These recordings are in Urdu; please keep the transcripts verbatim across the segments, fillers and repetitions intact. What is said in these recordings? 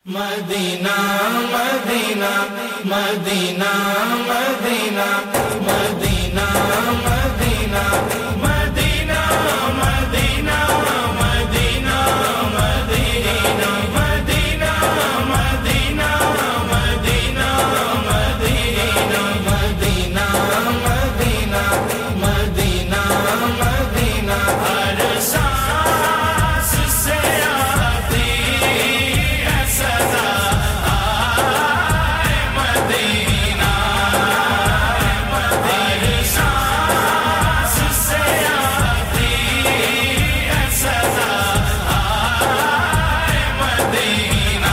مدینہ مدینہ مدینہ مدینہ مدینہ مدینہ مدینہ مدینہ مدینہ مدینہ مدینہ مدینہ مدینہ مدینہ مدینہ مدینہ مدینہ مدینہ ہر سانس سے آتی ہے صدا آئے مدینہ ہر سانس سے آتی ہے صدا آئے مدینہ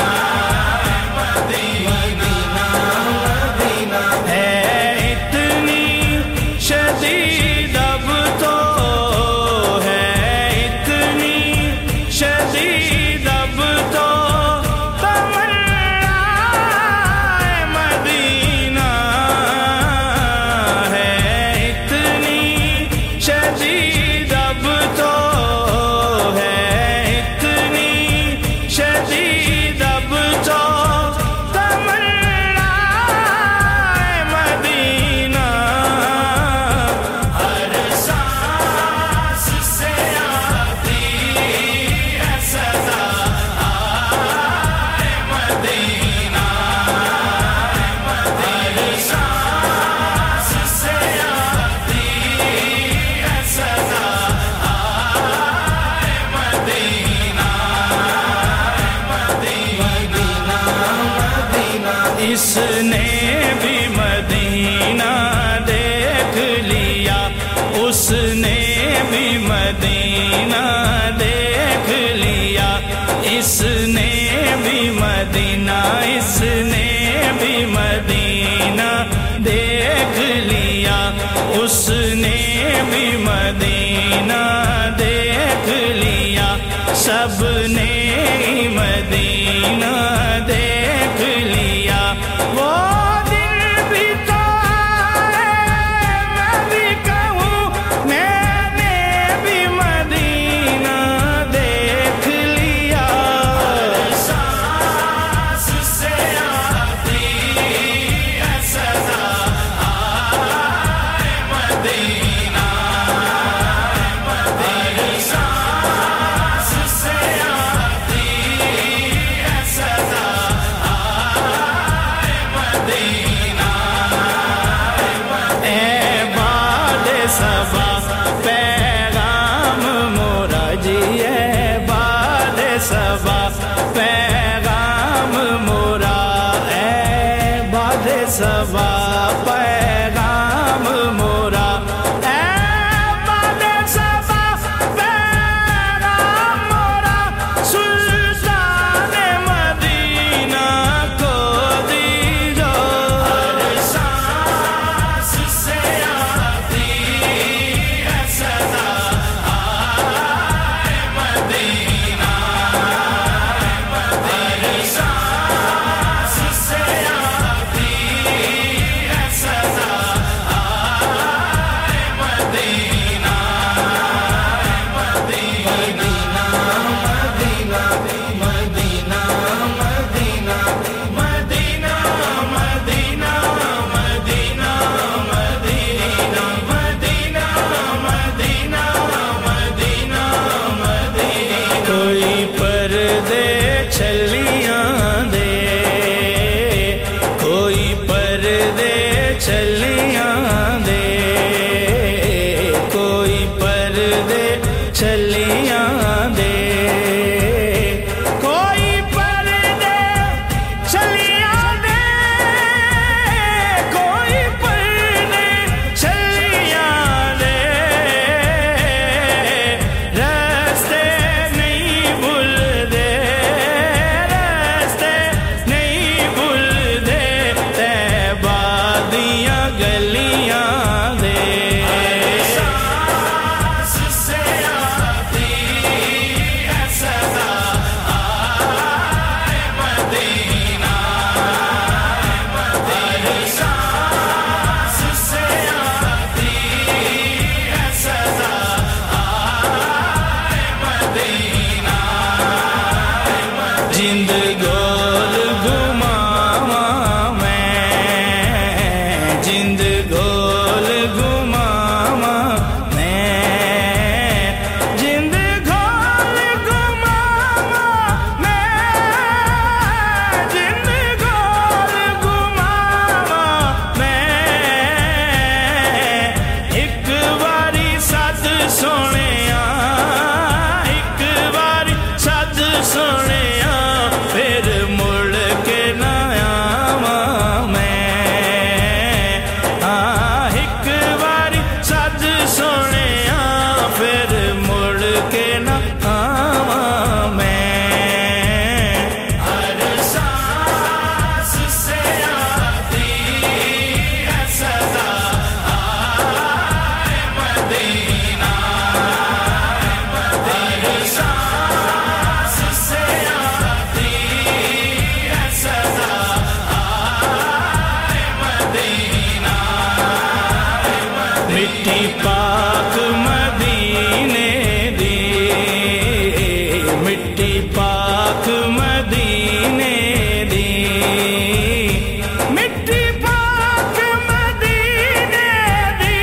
مدینہ مدینہ ہے اتنی شدید اب تو ہے اتنی شدید اب تو تمنا مدینہ ہے اتنی شدید اب تو ہے اتنی شدید اب تو تمنا مدینہ ہر سانس سے آتی ہے صدا آئے مدینہ ہر سانس سے آتی ہے صدا آئے مدینہ مدینہ مدینہ اس نے بھی مدینہ دیکھ لیا اس نے بھی مدینہ دیکھ لیا اس نے بھی مدینہ اس نے بھی مدینہ دیکھ لیا اس نے بھی مدینہ دیکھ لیا سب نے ہی مدینہ دیکھ لیا وہ دن بھی تو آئے میں بھی کہوں میں نے بھی مدینہ دیکھ لیا ہر سانس سے آتی ہے صدا آئے مدینہ ہر سانس سے آتی مدینے دی مٹی پاک مدینے دی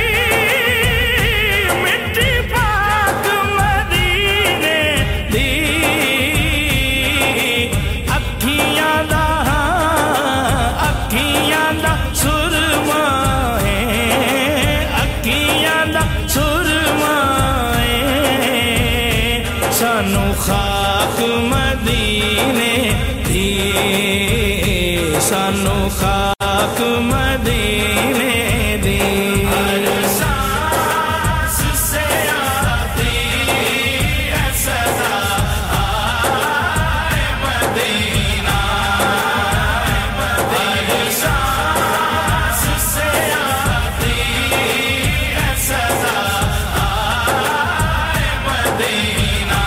مٹی پاک مدینے دی اکھیاں دا اکھیاں دا سرما ہے اکھیاں دا سرما ہے سانو خاک مدینے دی سانو خاک مدینے دی ہر سانس سے آتی ہے صدا آئے مدینہ ہر سانس سے آتی ہے صدا آئے مدینہ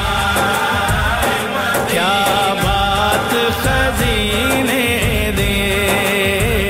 کیا بات خزینے دے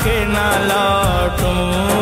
کہ نہ لوٹوں